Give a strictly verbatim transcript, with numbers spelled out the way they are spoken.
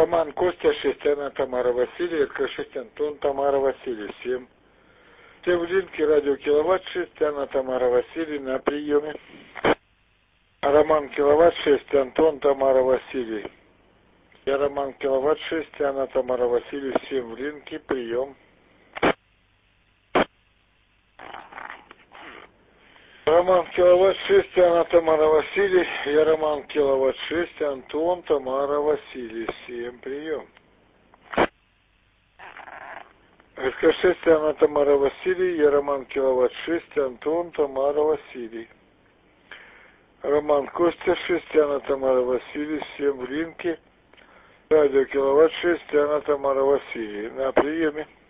Роман Костя, шесть, Анна Тамара Василий, шесть, Антон Тамара Василий, семь. Все в линке, радио Киловатт, шесть, Анна Тамара Василий на приеме. Роман Киловатт, шесть, Антон Тамара Василий. Я Роман Киловатт, шесть, Анна Тамара Василий, семь в линке, прием. Роман Киловатт, шесть, Анна Тамара Василий. Я Роман Киловатт, шесть, Антон Тамара Василий, семь, прием. СК шесть, Анна Тамара Василий. Я Роман Киловатт, шесть, Антон Тамара Василий. Роман Костя, шесть, Анна Тамара Василий, семь в линке. Радио Киловатт, шесть, Анна Тамара Василий. На приеме.